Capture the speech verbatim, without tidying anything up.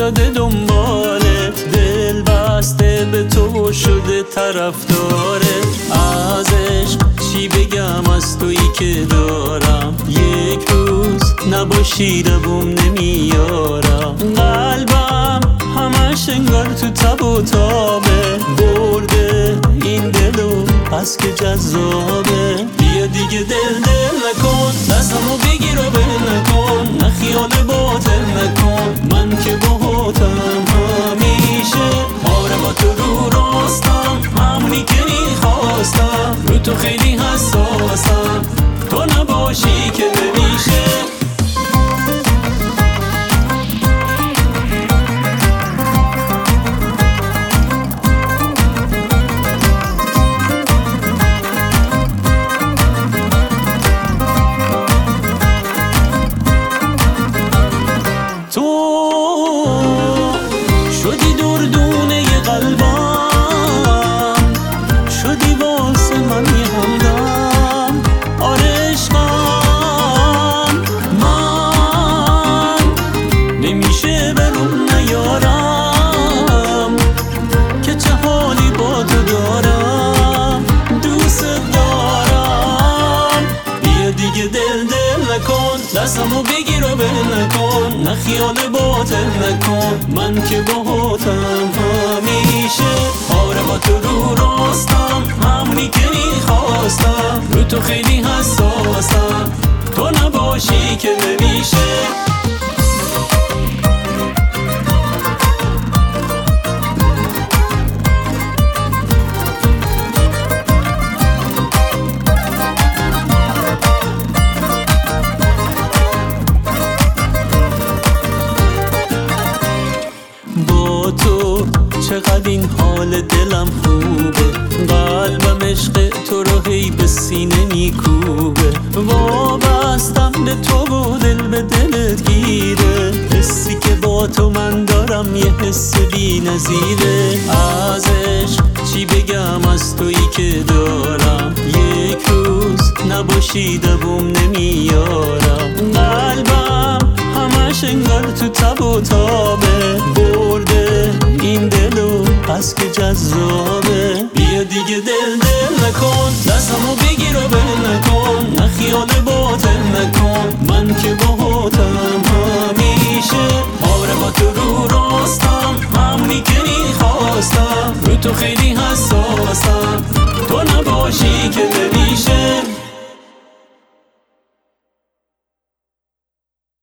افتاده دنبالت، دل بسته به تو شده طرفدارت. از عشق چی بگم از تویی که دارم، یک روز نباشی لبم نمیارم. قلبم همش انگار تو تب و تابه، برده این دلو پس که جذابه. بیا دیگه دل دل نکن، دستمو بگیر و بل نکن، نه خیال باطل نکن، من که باهاتم همیشه. آره با تو رو راستم، همونی که میخواستم، رو تو خیلی حساسم، تو نباشی که نمیشه. شدی دردونه قلبم، شدی واسه من یه همدم. آره عشقم من نمیشه برون نیارم، که چه حالی با تو دارم، دوست دارم. بیا دیگه دل دل نکن، دستمو بگیر و بل نکن، نه خیال باطل نکن، من که باهاتم همیشه. آره با تو رو راستم، همونی که میخواستم، رو تو خیلی حساسم، تو نباشی که نمیشه. با تو چقدر این حال دلم خوبه، قلبم عشق تو رو هی به سینه میکوبه. وابستم به تو و دل به دلت گیره، حسی که با تو من دارم یه حس بی نظیره. از عشق چی بگم از تویی که دارم، یک روز نباشی لبم نمیارم. قلبم همش انگار تو تب و تابه، برده این دلو پس که جذابه. بیا دیگه دل دل نکن، دستمو بگیر و بل نکن،